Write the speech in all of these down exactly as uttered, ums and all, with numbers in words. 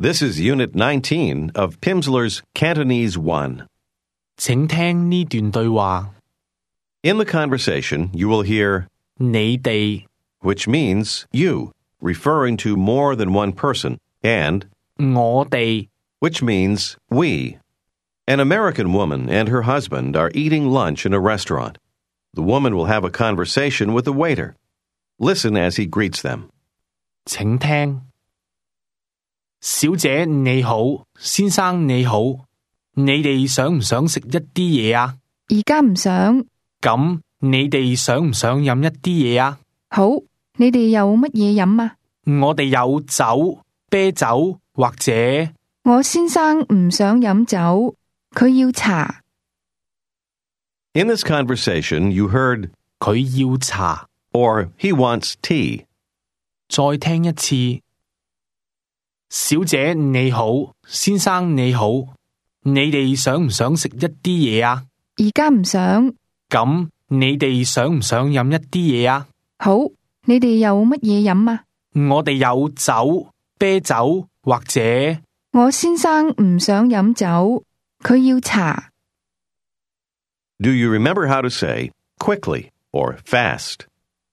This is Unit nineteen of Pimsleur's Cantonese one. 請聽呢段對話。 In the conversation, you will hear 你哋 which means you, referring to more than one person, and 我哋 which means we. An American woman and her husband are eating lunch in a restaurant. The woman will have a conversation with the waiter. Listen as he greets them. 請聽。小姐你好，先生你好，你哋想唔想食一啲嘢啊？ 而家唔想。 咁你哋想唔想飲一啲嘢啊？ 好，你哋有乜嘢飲啊？ 我哋有酒、啤酒或者…… 我先生唔想飲酒，佢要茶。 In this conversation, you heard 佢要茶 or he wants tea. 再聽一次。小姐你好，先生你好，你哋想唔想食一啲嘢啊？ 而家唔想。 咁你哋想唔想飲一啲嘢啊？ 好，你哋有乜嘢飲啊？ 我哋有酒、啤酒或者…… 我先生唔想飲酒，佢要茶。 Do you remember how to say quickly or fast?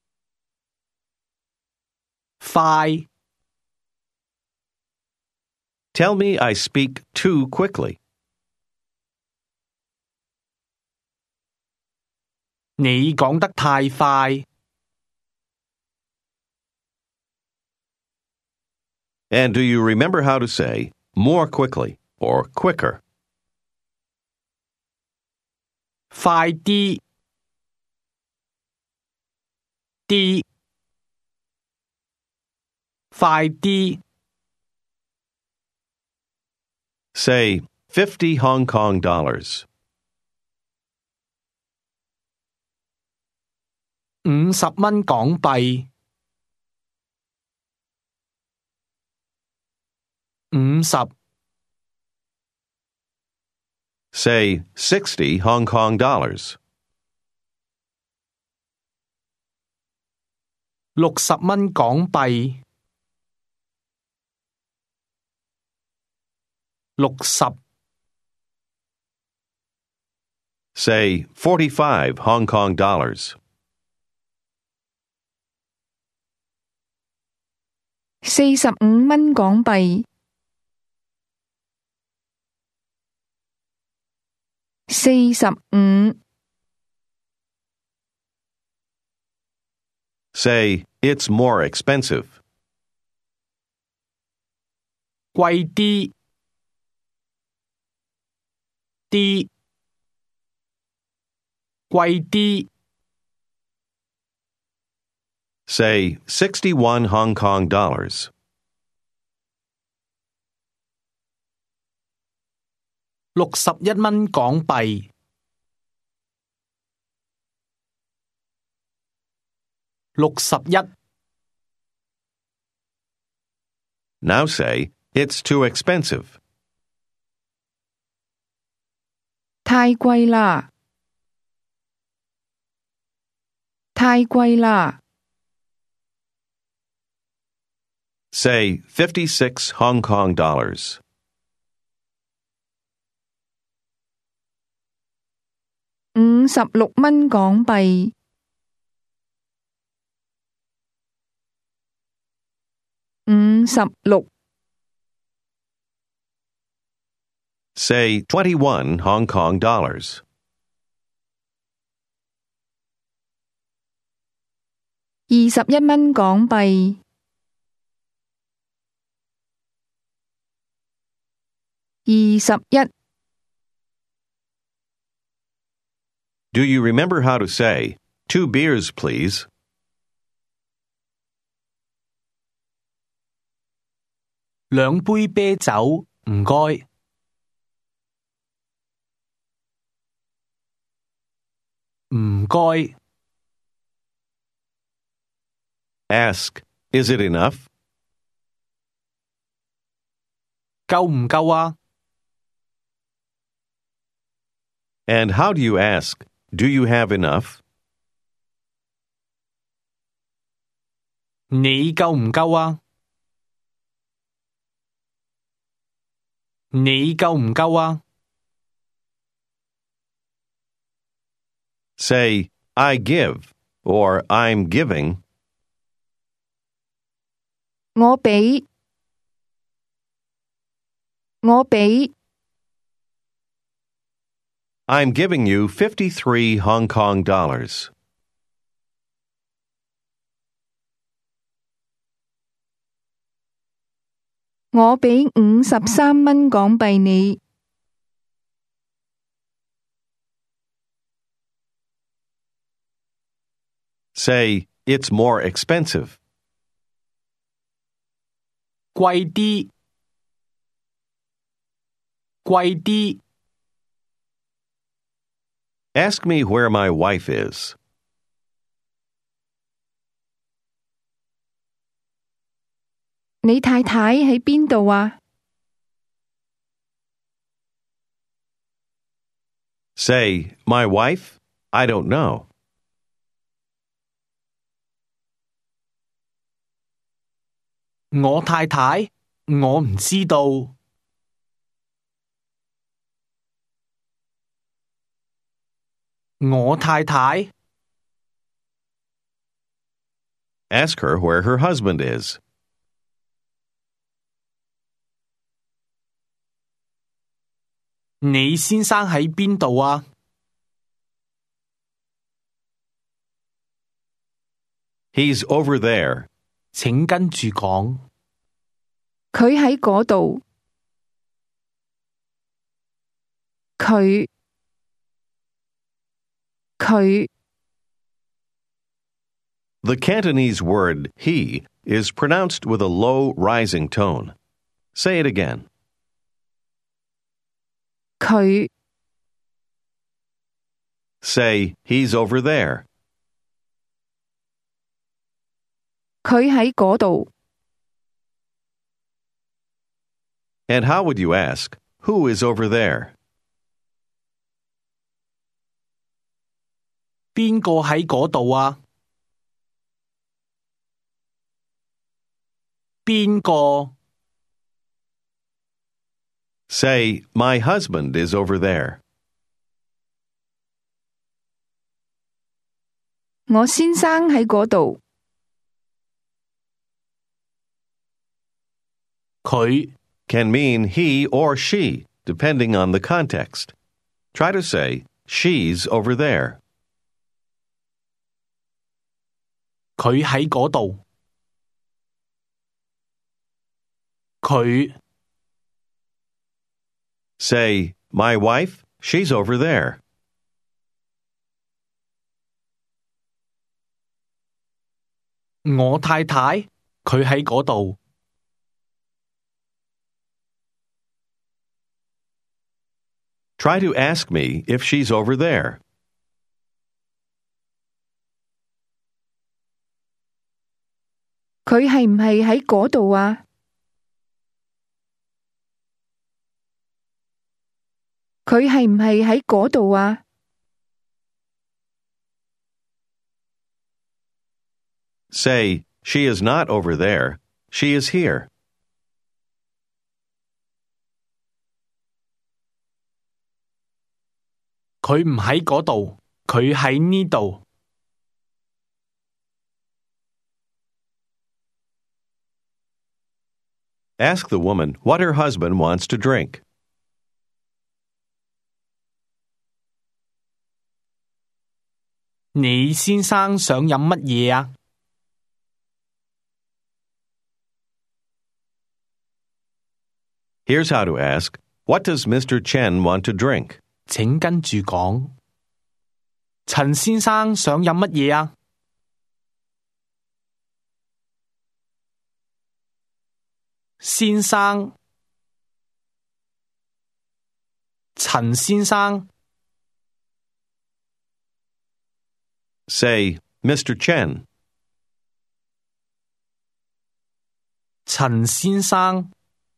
快 Tell me I speak too quickly. 你講得太快。 And do you remember how to say more quickly or quicker? 快啲啲快啲 Say fifty Hong Kong dollars. 五十蚊港幣。五十 Say sixty Hong Kong dollars. 六十蚊港幣。六十 Say forty-five Hong Kong dollars. 四十五蚊港幣。四十五 Say it's more expensive. 貴啲啲貴啲 Say sixty-one Hong Kong dollars. 六十一蚊港幣。六十一 Now say it's too expensive. 太貴啦！太貴啦！ Say fifty-six Hong Kong dollars. 五十六蚊港幣。五十六 Say twenty-one Hong Kong dollars. 二十一蚊港幣。二十一 Do you remember how to say, two beers, please? 兩杯啤酒，唔該。唔該。 Ask, is it enough? 夠唔夠啊？ And how do you ask, do you have enough? 你夠唔夠啊？ 你夠唔夠啊？ Say, I give, or I'm giving. 我俾我俾 I'm giving you fifty-three Hong Kong dollars. 我俾五十三蚊港幣你。 Say, it's more expensive. 貴啲，貴啲。 Ask me where my wife is. 你太太喺邊度啊？ Say, my wife? I don't know. 我太太，我唔知道。我太太 Ask her where her husband is. 你先生喺邊度啊？ He's over there. 請跟住講。 佢喺嗰度。佢佢 The Cantonese word he is pronounced with a low rising tone. Say it again. 佢 Say, he's over there. 佢喺嗰度。 And how would you ask, who is over there? 邊個喺嗰度啊？邊個？ Say, my husband is over there. 我先生喺嗰度。 佢 Can mean he or she, depending on the context. Try to say, she's over there. 佢喺嗰度。佢 Say, my wife, she's over there. 我太太，佢喺嗰度。 Try to ask me if she's over there. 佢係唔係喺嗰度啊？佢係唔係喺嗰度啊？ Say, she is not over there. She is here. 佢唔喺嗰度，佢喺呢度。 Ask the woman what her husband wants to drink. 你先生想飲乜嘢啊？ Here's how to ask, what does Mister Chen want to drink? 請跟住講。陳先生想飲乜嘢啊？先生，陳先生。 Say, Mister Chen. 陳先生。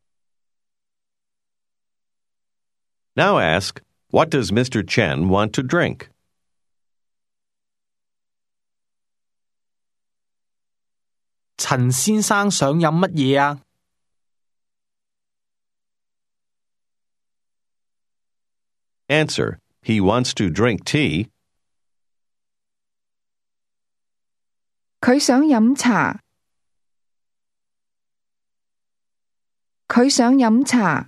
Now ask, what does Mister Chen want to drink? 陳先生想飲乜嘢啊？ Answer: He wants to drink tea. 佢想飲茶。佢想飲茶。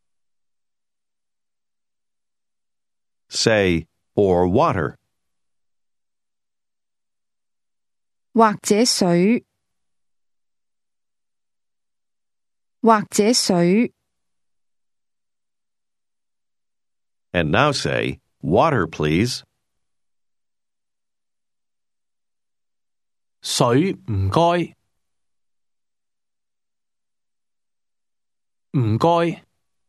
Say, or water. 或者水。或者水。 And now say, water, please. 水唔該。唔該。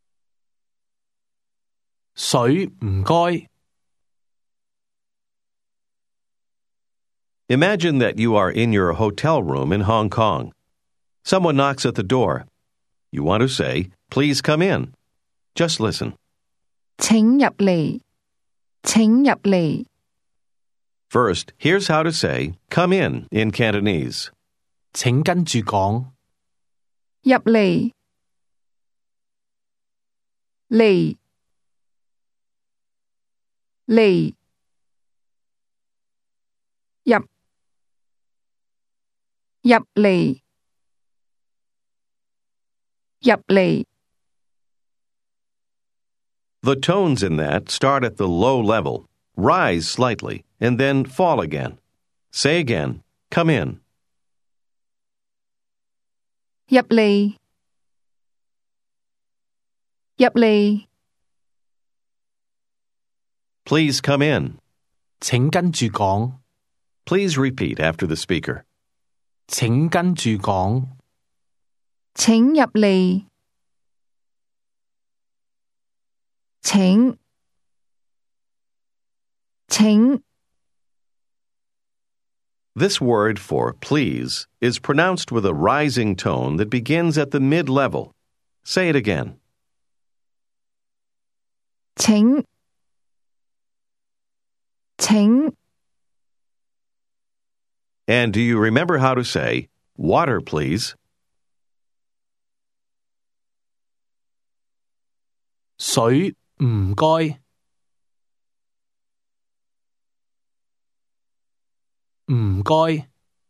水唔該。 Imagine that you are in your hotel room in Hong Kong. Someone knocks at the door. You want to say, please come in. Just listen. 請入嚟。請入嚟。 First, here's how to say, come in, in Cantonese. 請跟住講。 入嚟。嚟。嚟。入。入嚟。入嚟。 The tones in that start at the low level, rise slightly, and then fall again. Say again, come in. 入嚟。入嚟。 Please come in. 請跟住講。 Please repeat after the speaker. 請跟住講。 請入嚟。請。請。 This word for please is pronounced with a rising tone that begins at the mid-level. Say it again. 請。請。 And do you remember how to say, water, please? 水唔該。唔該。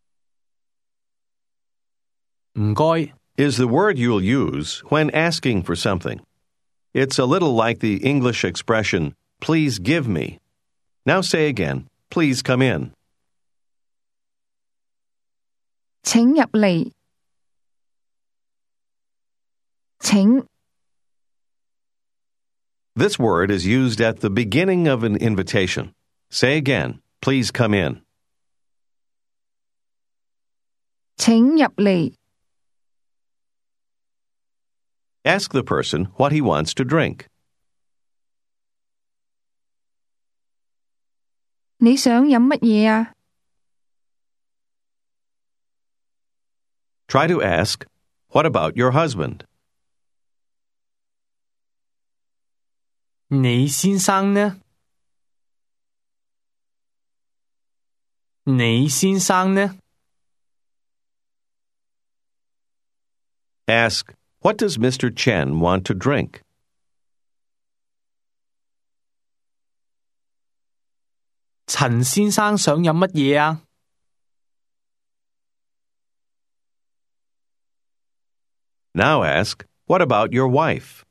唔該 is the word you'll use when asking for something. It's a little like the English expression, please give me. Now say again, please come in. 請入嚟。請。 This word is used at the beginning of an invitation. Say again, please come in. 請入嚟。 Ask the person what he wants to drink. 你想飲乜嘢啊？ Try to ask, what about your husband? 你先生呢？你先生呢？ Ask, what does Mister Chen want to drink? 陳先生想飲乜嘢啊？ Now ask, what about your wife?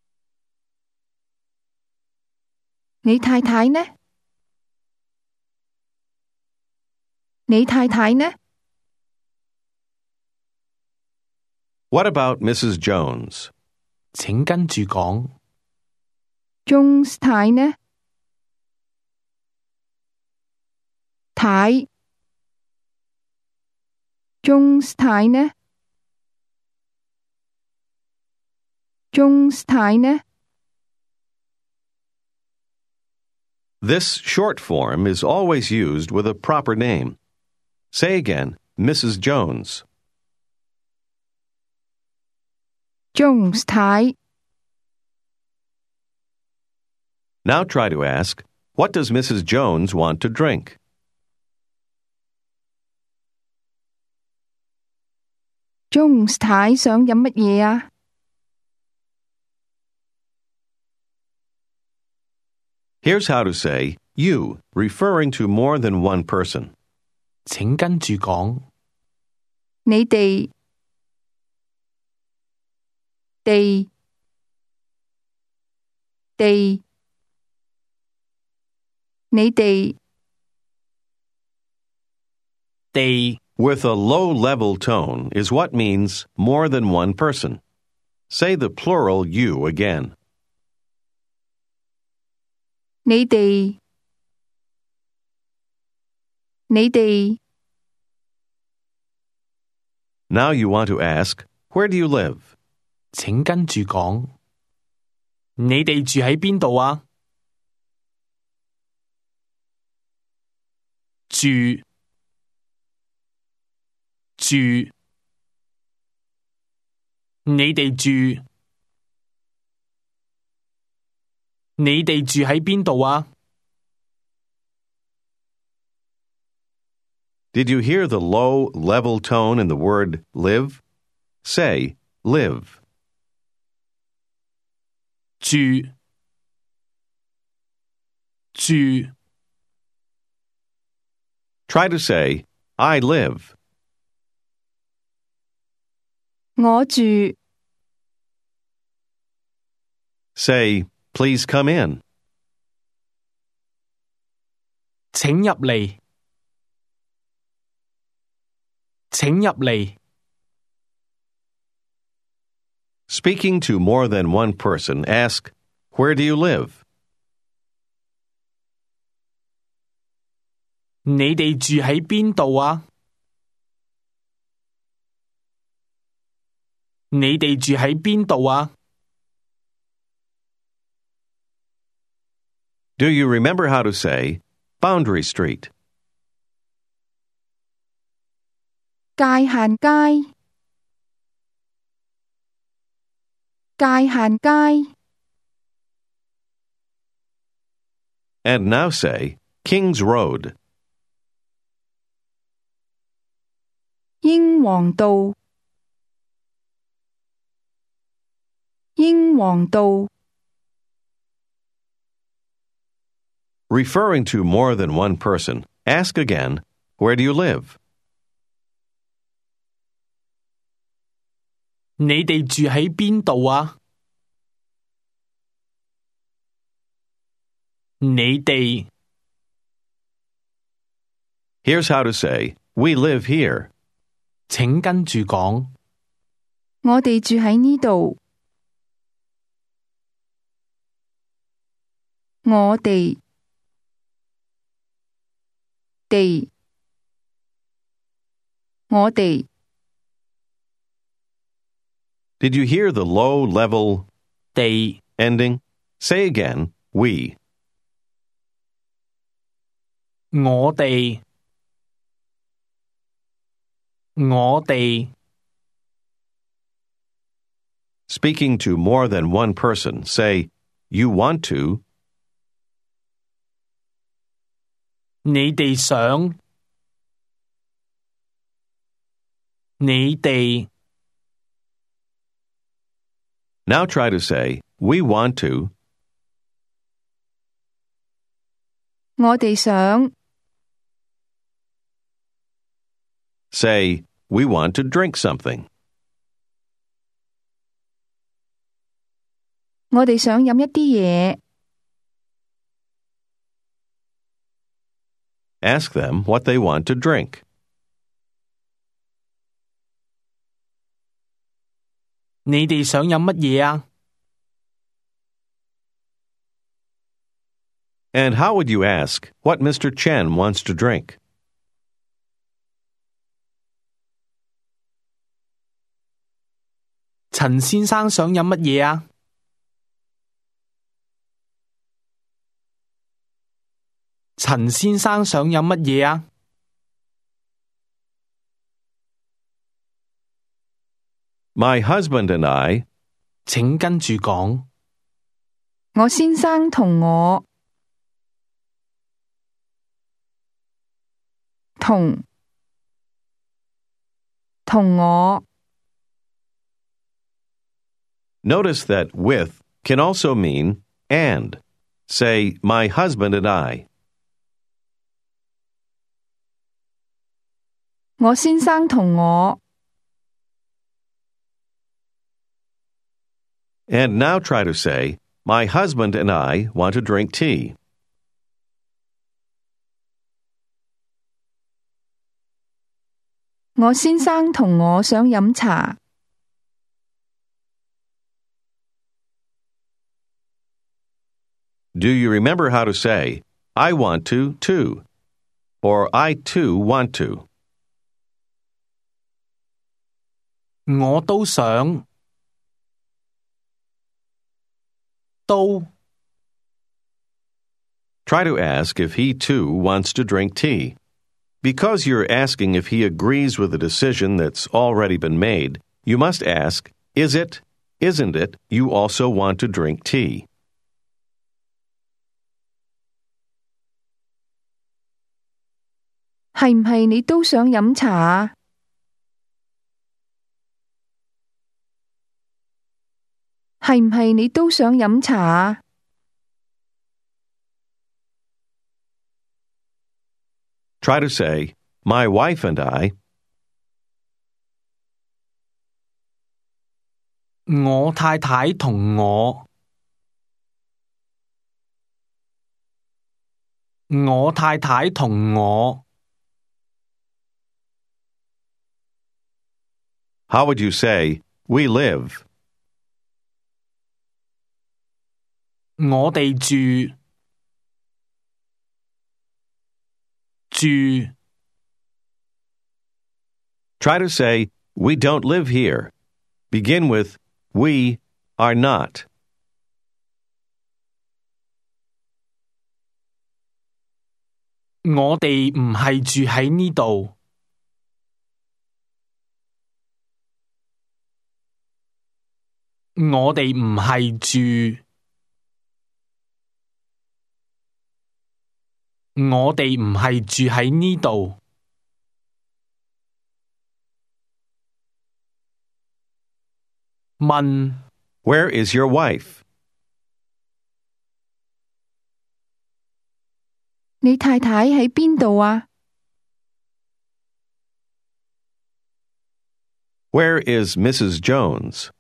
你太太呢？你太太呢？ What about Missus Jones? 請跟住講。 鐘太呢？太。鐘太呢？鐘太呢？ This short form is always used with a proper name. Say again, Missus Jones. 鐘太。 Now try to ask, what does Missus Jones want to drink? 鐘太想飲乜嘢啊？ Here's how to say you, referring to more than one person. 請跟住講。 你哋地地你哋地 With a low-level tone is what means more than one person. Say the plural you again. 你哋你哋 Now you want to ask, where do you live? 請跟住講。你哋住喺邊度啊？住住你哋住你哋住喺邊度啊？ Did you hear the low, level tone in the word live? Say, live. 住住 Try to say, I live. 我住 Say, please come in. 請入嚟請入嚟 Speaking to more than one person, ask, where do you live? 你哋住喺邊度啊？你哋住喺邊度啊？ Do you remember how to say, Boundary Street? 界限街界限街 And now say, King's Road. 英皇道英皇道 Referring to more than one person, ask again, where do you live? 你哋住喺邊度啊？你哋 Here's how to say, we live here. 請跟住講。 我哋住喺呢度我哋地我哋 Did you hear the low level 地 ending? Say again, we. 我哋我哋 Speaking to more than one person, say, you want to. 你哋想你哋 Now try to say, we want to. 我哋想 Say, we want to drink something. 我哋想飲一啲嘢 Ask them what they want to drink. 你哋想飲乜嘢啊？ And how would you ask what Mister Chen wants to drink? 陳先生想飲乜嘢啊？陳先生想飲乜嘢啊？ My husband and I. 請跟住講。 我先生同我同同我 Notice that with can also mean and. Say, my husband and I. 我先生同我 And now try to say, my husband and I want to drink tea. 我先生同我想飲茶 Do you remember how to say, I want to, too? Or I, too, want to? 我都想都 Try to ask if he, too, wants to drink tea. Because you're asking if he agrees with a decision that's already been made, you must ask, is it, isn't it, you also want to drink tea? 係唔係你都想飲茶啊？係唔係你都想飲茶啊？ Try to say, my wife and I, 我太太同我我太太同我 How would you say, we live? 我哋住住 Try to say, we don't live here. Begin with, we are not. 我哋唔係住喺呢度。我哋唔係住。我哋唔係住喺呢度。問 Where is your wife? 你太太喺邊度啊？ Where is Missus Jones?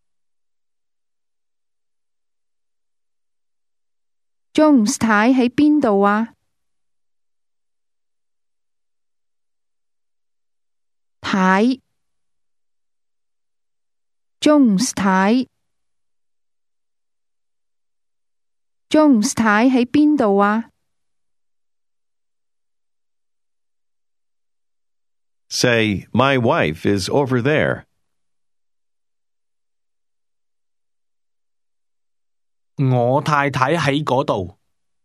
Jones 太喺邊度啊？太 Jones 太 Jones 太喺邊度啊？ Say, my wife is over there. 我太太喺嗰度。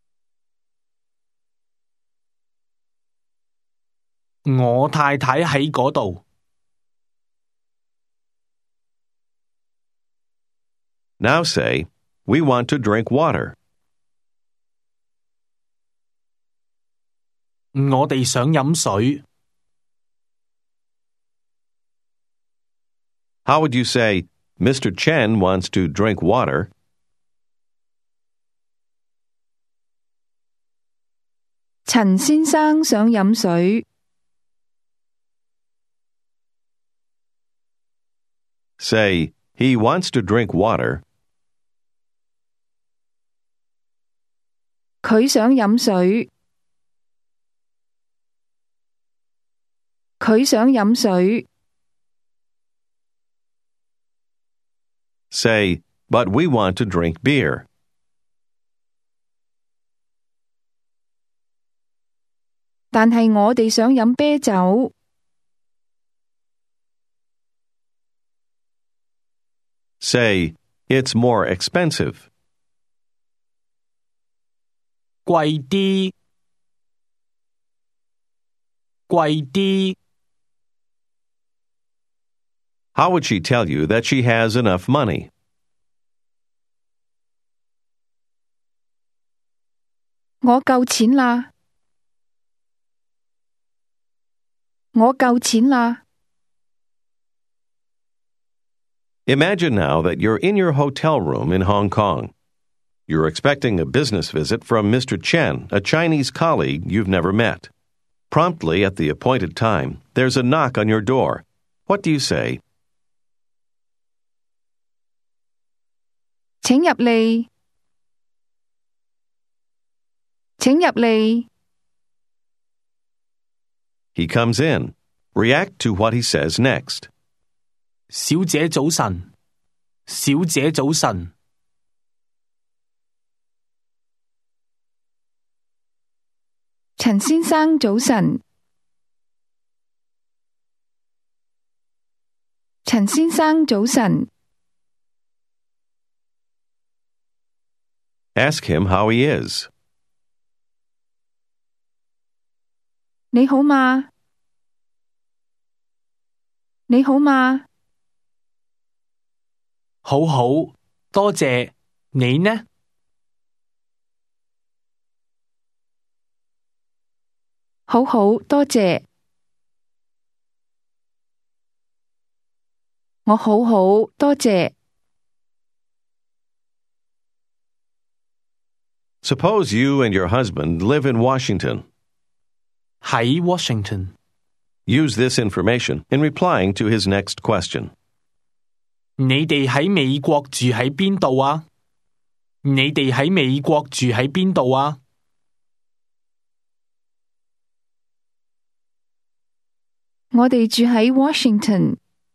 我太太喺嗰度。 Now say, we want to drink water. 我哋想飲水。 How would you say, Mister Chen wants to drink water? 陳先生想飲水。 Say, he wants to drink water. 佢想飲水。佢想飲水。 Say, but we want to drink beer. 但係我哋想飲啤酒。 Say, it's more expensive. 貴啲。貴啲。 How would she tell you that she has enough money? 我夠錢啦。我夠錢啦。 Imagine now that you're in your hotel room in Hong Kong. You're expecting a business visit from Mister Chen, a Chinese colleague you've never met. Promptly at the appointed time, there's a knock on your door. What do you say? 請入嚟，請入嚟。 He comes in. React to what he says next. 小姐早晨，小姐早晨。 陳先生早晨，陳先生早晨。 Ask him how he is. 你好嗎？你好嗎？ 好好，多謝。你呢？ 好好，多謝。我好好，多謝。 Suppose you and your husband live in Washington. 喺 Washington。 Use this information in replying to his next question. 你哋喺美國住喺邊度啊？你哋喺美國住喺邊度啊？ 我哋住喺 Washington。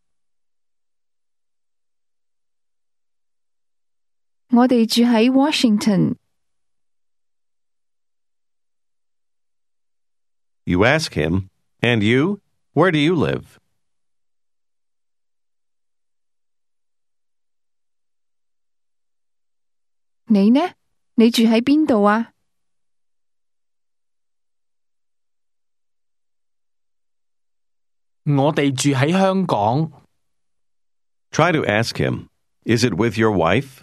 我哋住喺 Washington。 You ask him, and you? Where do you live? 你呢？你住喺邊度啊？ 我哋住喺香港。 Try to ask him, is it with your wife?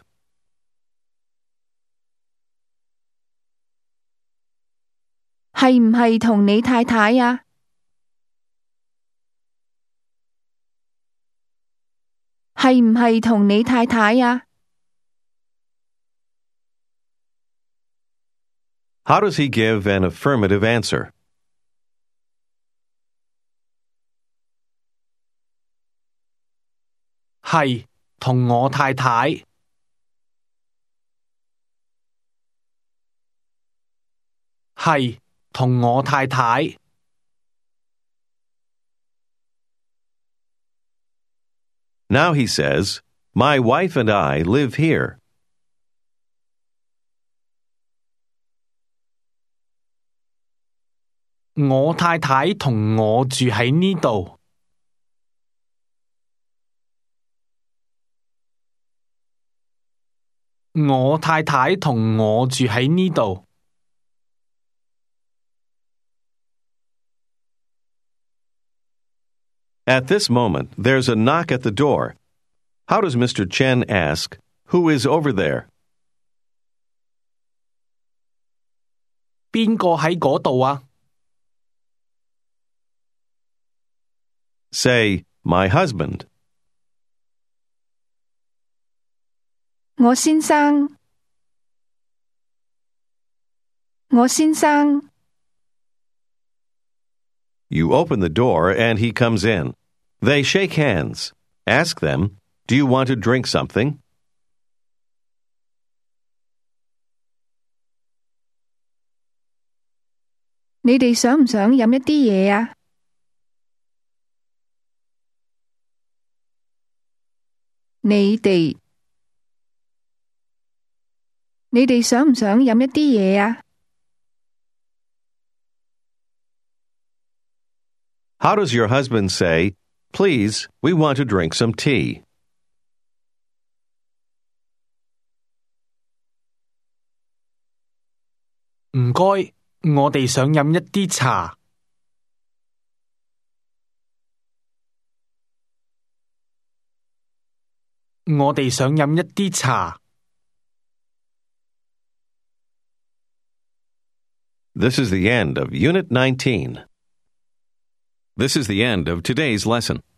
係唔係同你太太啊？係唔係同你太太啊？ How does he give an affirmative answer? 係，同我太太。係，同我太太。 Now he says, my wife and I live here. 我太太同我住喺呢度。我太太同我住喺呢度。 At this moment, there's a knock at the door. How does Mister Chen ask, who is over there? 邊個喺嗰度啊？ Say, my husband. 我先生，我先生。 You open the door and he comes in. They shake hands. Ask them, do you want to drink something? 你哋想唔想飲一啲嘢啊？你哋，你哋想唔想飲一啲嘢啊？ How does your husband say, please, we want to drink some tea? 唔該，我哋想飲一啲茶。我哋想飲一啲茶。 This is the end of Unit nineteen. This is the end of today's lesson.